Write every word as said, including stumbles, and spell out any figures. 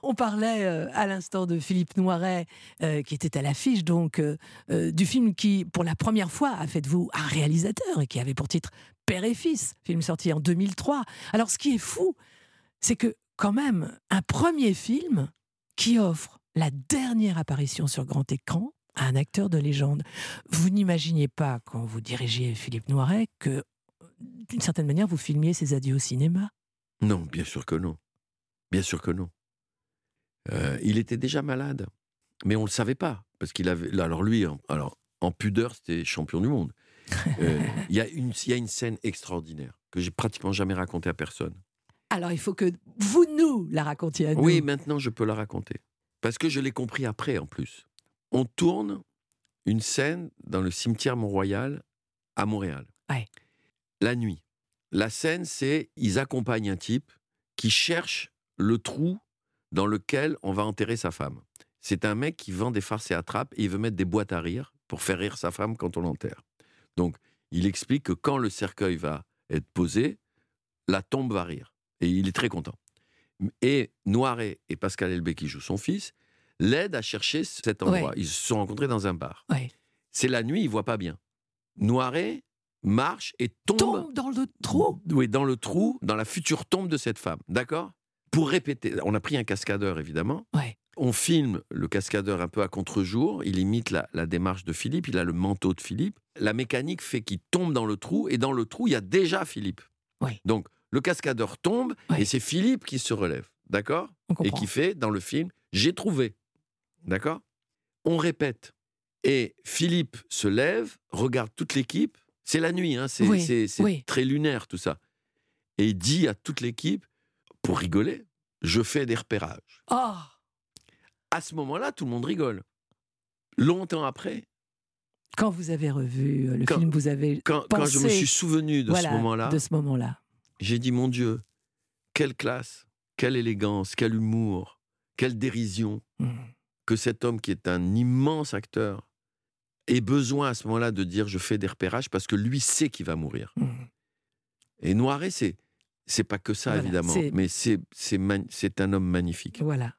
On parlait euh, à l'instant de Philippe Noiret, euh, qui était à l'affiche donc euh, euh, du film qui, pour la première fois, a fait de vous un réalisateur et qui avait pour titre Père et Fils, film sorti en deux mille trois. Alors, ce qui est fou, c'est que quand même, un premier film qui offre la dernière apparition sur grand écran à un acteur de légende. Vous n'imaginiez pas, quand vous dirigiez Philippe Noiret, que, d'une certaine manière, vous filmiez ses adieux au cinéma? Non, bien sûr que non. Bien sûr que non. Euh, il était déjà malade, mais on le savait pas parce qu'il avait. Alors lui, en, alors en pudeur, c'était champion du monde. Euh, Il y a une, il y a une scène extraordinaire que j'ai pratiquement jamais racontée à personne. Alors, il faut que vous nous la racontiez à nous. Oui, maintenant je peux la raconter parce que je l'ai compris après en plus. On tourne une scène dans le cimetière Mont-Royal à Montréal. Ouais. La nuit. La scène, c'est ils accompagnent un type qui cherche le trou dans lequel on va enterrer sa femme. C'est un mec qui vend des farces et attrapes et il veut mettre des boîtes à rire pour faire rire sa femme quand on l'enterre. Donc, il explique que quand le cercueil va être posé, la tombe va rire. Et il est très content. Et Noiret et Pascal Elbé, qui joue son fils, l'aident à chercher cet endroit. Ouais. Ils se sont rencontrés dans un bar. Ouais. C'est la nuit, il ne voit pas bien. Noiret marche et tombe, Tombe dans le trou. oui, dans le trou, dans la future tombe de cette femme. D'accord ? Pour répéter, on a pris un cascadeur, évidemment. Ouais. On filme le cascadeur un peu à contre-jour. Il imite la, la démarche de Philippe. Il a le manteau de Philippe. La mécanique fait qu'il tombe dans le trou. Et dans le trou, il y a déjà Philippe. Ouais. Donc, le cascadeur tombe Ouais. et c'est Philippe qui se relève. D'accord ? On Et comprend. qui fait, dans le film, « J'ai trouvé ». D'accord ? On répète. Et Philippe se lève, regarde toute l'équipe. C'est la nuit, hein, c'est, Oui, c'est, c'est oui. très lunaire tout ça. Et il dit à toute l'équipe, pour rigoler, je fais des repérages. Oh. À ce moment-là, tout le monde rigole. Longtemps après, Quand vous avez revu euh, le Quand- film, vous avez quand, quand je me pensé, suis souvenu de voilà, ce moment-là, de ce moment-là. j'ai dit, mon Dieu, quelle classe, quelle élégance, quel humour, quelle dérision, Mm. que cet homme qui est un immense acteur ait besoin à ce moment-là de dire, je fais des repérages, parce que lui sait qu'il va mourir. Mm. Et Noiret, c'est, c'est pas que ça, Voilà, évidemment, c'est- mais c'est, c'est, man- c'est un homme magnifique. Voilà.